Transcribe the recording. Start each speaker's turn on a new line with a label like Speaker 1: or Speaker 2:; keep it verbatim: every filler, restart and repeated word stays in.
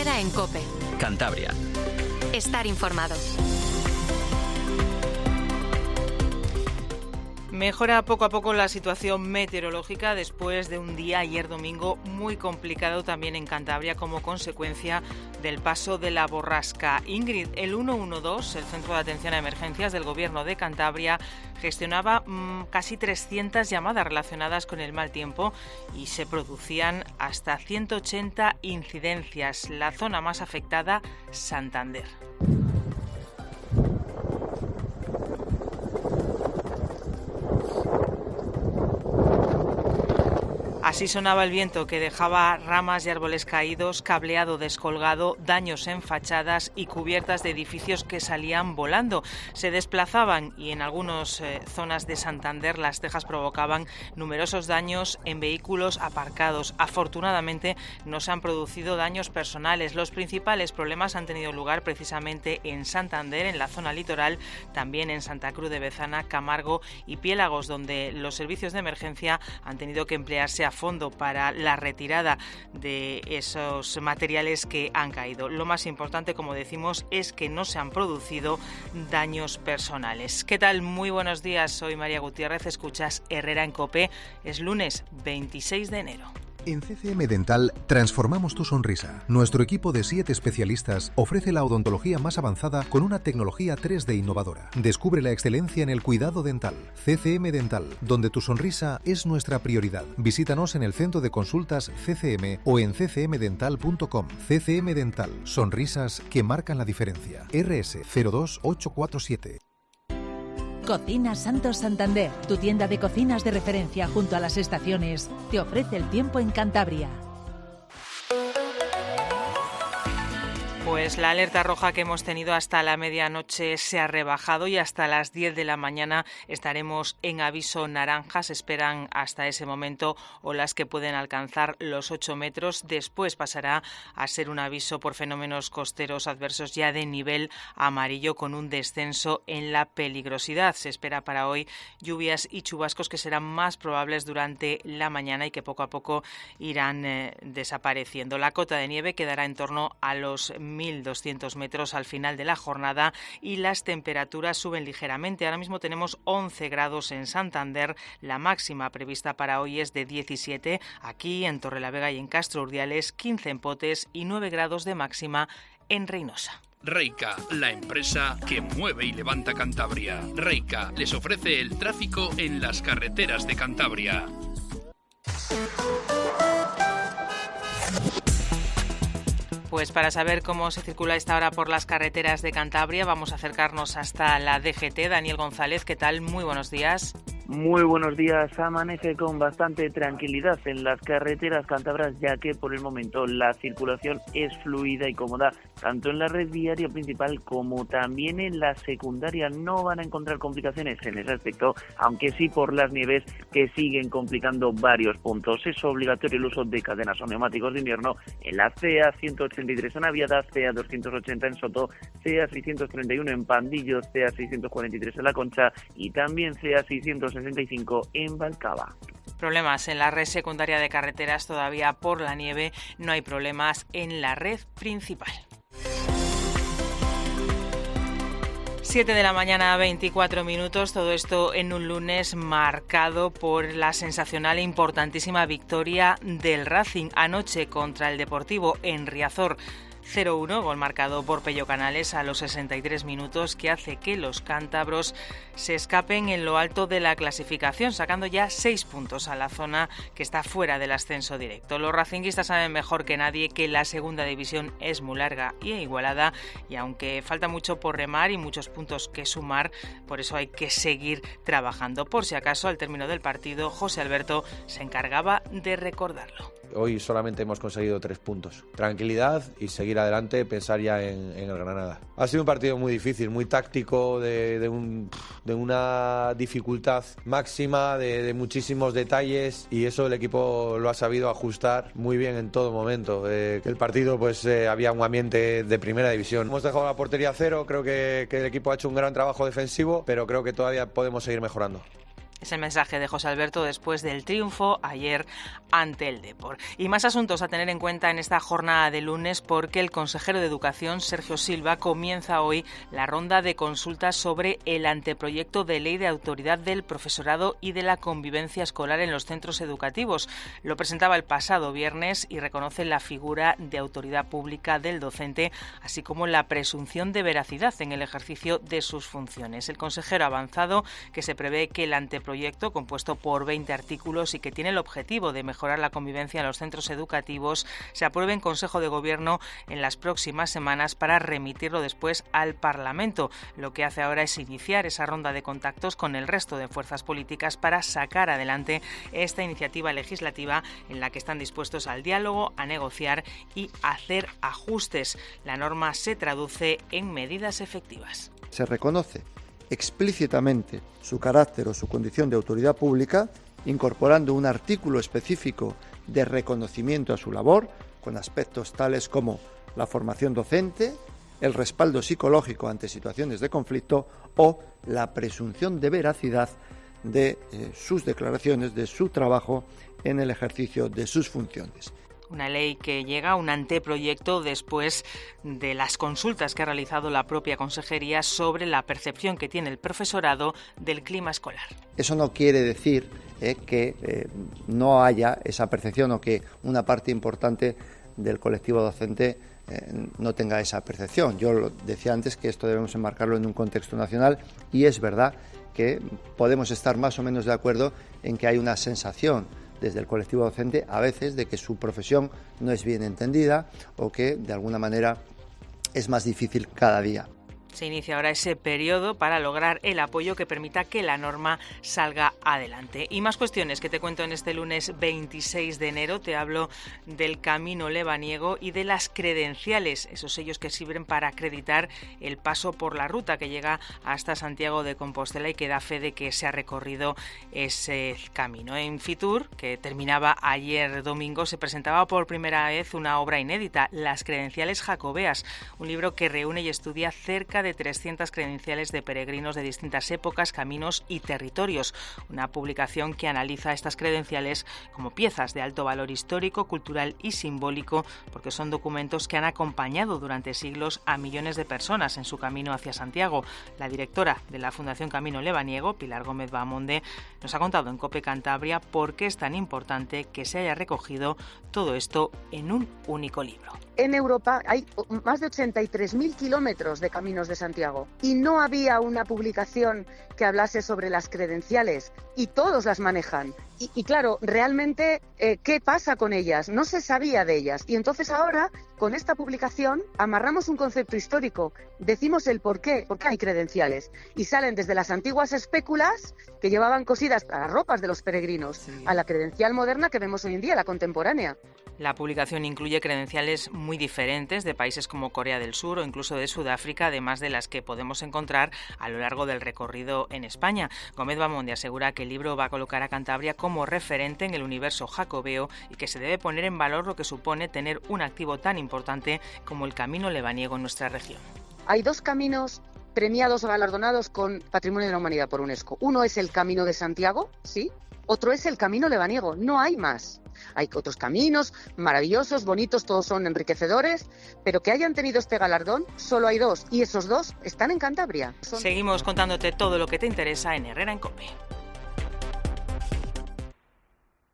Speaker 1: Herrera en COPE.
Speaker 2: Cantabria.
Speaker 1: Estar informado.
Speaker 3: Mejora poco a poco la situación meteorológica después de un día ayer domingo muy complicado también en Cantabria como consecuencia del paso de la borrasca Ingrid. El ciento doce, el Centro de Atención a Emergencias del Gobierno de Cantabria, gestionaba mmm, casi trescientas llamadas relacionadas con el mal tiempo y se producían hasta ciento ochenta incidencias. La zona más afectada, Santander. Así sonaba el viento, que dejaba ramas y árboles caídos, cableado descolgado, daños en fachadas y cubiertas de edificios que salían volando. Se desplazaban y en algunas eh, zonas de Santander las tejas provocaban numerosos daños en vehículos aparcados. Afortunadamente no se han producido daños personales. Los principales problemas han tenido lugar precisamente en Santander, en la zona litoral, también en Santa Cruz de Bezana, Camargo y Piélagos, donde los servicios de emergencia han tenido que emplearse a fondo para la retirada de esos materiales que han caído. Lo más importante, como decimos, es que no se han producido daños personales. ¿Qué tal? Muy buenos días, soy María Gutiérrez, escuchas Herrera en COPE. Es lunes veintiséis de enero.
Speaker 4: En C C M Dental transformamos tu sonrisa. Nuestro equipo de siete especialistas ofrece la odontología más avanzada con una tecnología tres D innovadora. Descubre la excelencia en el cuidado dental. C C M Dental, donde tu sonrisa es nuestra prioridad. Visítanos en el centro de consultas C C M o en c c m dental punto com. C C M Dental, sonrisas que marcan la diferencia. R S cero dos ocho cuatro siete.
Speaker 5: Cocina Santos Santander, tu tienda de cocinas de referencia junto a las estaciones, te ofrece el tiempo en Cantabria.
Speaker 3: Pues la alerta roja que hemos tenido hasta la medianoche se ha rebajado y hasta las diez de la mañana estaremos en aviso naranja. Se esperan hasta ese momento olas que pueden alcanzar los ocho metros. Después pasará a ser un aviso por fenómenos costeros adversos ya de nivel amarillo, con un descenso en la peligrosidad. Se espera para hoy lluvias y chubascos que serán más probables durante la mañana y que poco a poco irán eh, desapareciendo. La cota de nieve quedará en torno a los mil doscientos metros al final de la jornada y las temperaturas suben ligeramente. Ahora mismo tenemos once grados en Santander, la máxima prevista para hoy es de diecisiete, aquí en Torrelavega y en Castro Urdiales, quince en Potes y nueve grados de máxima en Reynosa.
Speaker 6: Reica, la empresa que mueve y levanta Cantabria. Reica les ofrece el tráfico en las carreteras de Cantabria.
Speaker 3: Pues para saber cómo se circula a esta hora por las carreteras de Cantabria, vamos a acercarnos hasta la D G T. Daniel González, ¿qué tal? Muy buenos días.
Speaker 7: Muy buenos días. Amanece con bastante tranquilidad en las carreteras cántabras, ya que por el momento la circulación es fluida y cómoda, tanto en la red viaria principal como también en la secundaria. No van a encontrar complicaciones en ese aspecto, aunque sí por las nieves que siguen complicando varios puntos. Es obligatorio el uso de cadenas o neumáticos de invierno en la C A ciento ochenta y tres en Aviada, C A doscientos ochenta en Soto, C A seiscientos treinta y uno en Pandillo, C A seiscientos cuarenta y tres en La Concha y también C A seiscientos sesenta y cinco en Valcaba.
Speaker 3: Problemas en la red secundaria de carreteras todavía por la nieve, no hay problemas en la red principal. siete de la mañana, veinticuatro minutos, todo esto en un lunes marcado por la sensacional e importantísima victoria del Racing anoche contra el Deportivo en Riazor. cero uno, gol marcado por Pello Canales a los sesenta y tres minutos, que hace que los cántabros se escapen en lo alto de la clasificación, sacando ya seis puntos a la zona que está fuera del ascenso directo. Los racinguistas saben mejor que nadie que la segunda división es muy larga y igualada, y aunque falta mucho por remar y muchos puntos que sumar, por eso hay que seguir trabajando. Por si acaso, al término del partido, José Alberto se encargaba de recordarlo.
Speaker 8: Hoy solamente hemos conseguido tres puntos. Tranquilidad y seguir adelante, pensar ya en, en el Granada. Ha sido un partido muy difícil, muy táctico, de, de, un, de una dificultad máxima, de, de muchísimos detalles, y eso el equipo lo ha sabido ajustar muy bien en todo momento. Eh, el partido pues eh, había un ambiente de primera división. Hemos dejado la portería a cero, creo que, que el equipo ha hecho un gran trabajo defensivo, pero creo que todavía podemos seguir mejorando.
Speaker 3: Es el mensaje de José Alberto después del triunfo ayer ante el Depor. Y más asuntos a tener en cuenta en esta jornada de lunes, porque el consejero de Educación, Sergio Silva, comienza hoy la ronda de consultas sobre el anteproyecto de ley de autoridad del profesorado y de la convivencia escolar en los centros educativos. Lo presentaba el pasado viernes y reconoce la figura de autoridad pública del docente, así como la presunción de veracidad en el ejercicio de sus funciones. El consejero ha avanzado que se prevé que el anteproyecto proyecto compuesto por veinte artículos y que tiene el objetivo de mejorar la convivencia en los centros educativos se apruebe en Consejo de Gobierno en las próximas semanas para remitirlo después al Parlamento. Lo que hace ahora es iniciar esa ronda de contactos con el resto de fuerzas políticas para sacar adelante esta iniciativa legislativa en la que están dispuestos al diálogo, a negociar y a hacer ajustes. La norma se traduce en medidas efectivas.
Speaker 2: Se reconoce explícitamente su carácter o su condición de autoridad pública, incorporando un artículo específico de reconocimiento a su labor, con aspectos tales como la formación docente, el respaldo psicológico ante situaciones de conflicto o la presunción de veracidad de eh, sus declaraciones, de su trabajo en el ejercicio de sus funciones.
Speaker 3: Una ley que llega a un anteproyecto después de las consultas que ha realizado la propia Consejería sobre la percepción que tiene el profesorado del clima escolar.
Speaker 2: Eso no quiere decir eh, que eh, no haya esa percepción o que una parte importante del colectivo docente eh, no tenga esa percepción. Yo lo decía antes que esto debemos enmarcarlo en un contexto nacional y es verdad que podemos estar más o menos de acuerdo en que hay una sensación desde el colectivo docente a veces de que su profesión no es bien entendida o que de alguna manera es más difícil cada día.
Speaker 3: Se inicia ahora ese periodo para lograr el apoyo que permita que la norma salga adelante. Y más cuestiones que te cuento en este lunes veintiséis de enero. Te hablo del camino lebaniego y de las credenciales, esos sellos que sirven para acreditar el paso por la ruta que llega hasta Santiago de Compostela y que da fe de que se ha recorrido ese camino. En Fitur, que terminaba ayer domingo, se presentaba por primera vez una obra inédita, Las credenciales jacobeas, un libro que reúne y estudia cerca de trescientas credenciales de peregrinos de distintas épocas, caminos y territorios. Una publicación que analiza estas credenciales como piezas de alto valor histórico, cultural y simbólico, porque son documentos que han acompañado durante siglos a millones de personas en su camino hacia Santiago. La directora de la Fundación Camino Lebaniego, Pilar Gómez Bahamonde, nos ha contado en COPE Cantabria por qué es tan importante que se haya recogido todo esto en un único libro.
Speaker 9: En Europa hay más de ochenta y tres mil kilómetros de caminos de Santiago y no había una publicación que hablase sobre las credenciales y todos las manejan. Y, y claro, realmente, eh, ¿qué pasa con ellas? No se sabía de ellas. Y entonces ahora, con esta publicación, amarramos un concepto histórico. Decimos el por qué, por qué hay credenciales. Y salen desde las antiguas espéculas que llevaban cosidas a las ropas de los peregrinos, sí, a la credencial moderna que vemos hoy en día, la contemporánea.
Speaker 3: La publicación incluye credenciales muy diferentes de países como Corea del Sur o incluso de Sudáfrica, además de las que podemos encontrar a lo largo del recorrido en España. Gómez Bahamonde asegura que el libro va a colocar a Cantabria como referente en el universo jacobeo y que se debe poner en valor lo que supone tener un activo tan importante como el camino lebaniego en nuestra región.
Speaker 9: Hay dos caminos premiados o galardonados con Patrimonio de la Humanidad por UNESCO. Uno es el Camino de Santiago, sí. Otro es el camino lebaniego, no hay más. Hay otros caminos maravillosos, bonitos, todos son enriquecedores, pero que hayan tenido este galardón, solo hay dos, y esos dos están en Cantabria. Son...
Speaker 3: Seguimos contándote todo lo que te interesa en Herrera en COPE.